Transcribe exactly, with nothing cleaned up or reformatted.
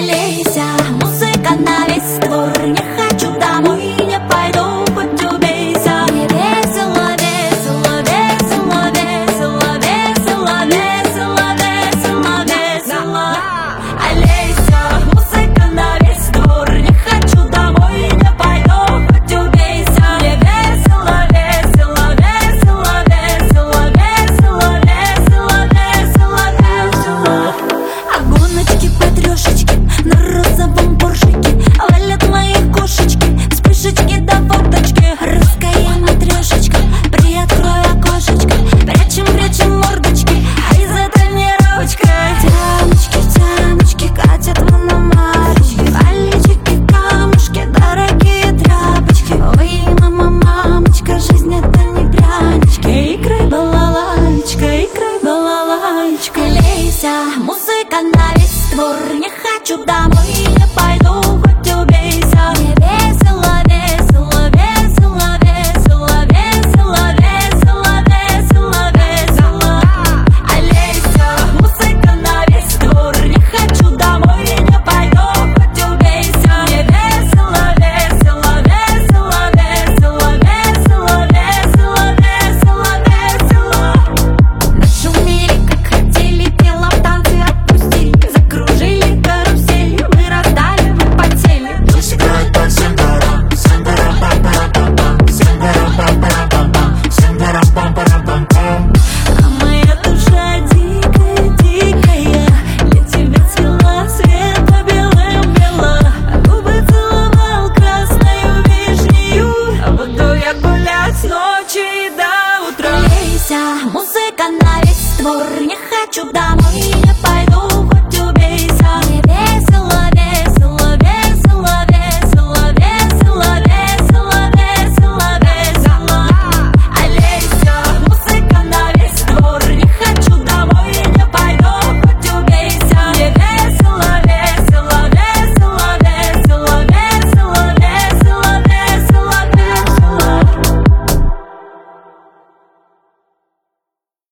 Олеся, музыка на весь двор. Не хочу домой, не пойду, хоть убейся. Мне весело, весело, весело, весело, весело, весело, весело, весело. Олеся, музыка на весь двор. Не хочу домой, не пойду, хоть убейся. Мне весело, весело, весело, весело, весело, весело, весело, весело. А гоночки по трешечке на розовом поршике валят мои кошечки, вспышечки до фоточки. Русская матрешечка, приоткрой окошечко, прячем, прячем мордочки, ай за тренировочкой. Тяночки, тяночки катят мономарочки, пальчики, камушки, дорогие тряпочки. Ой, мама, мамочка, жизнь это не прянички. Играй, балалайчка, играй, балалайчка. Олеся, музыка на весь двор. Не хочу домой, не пойду,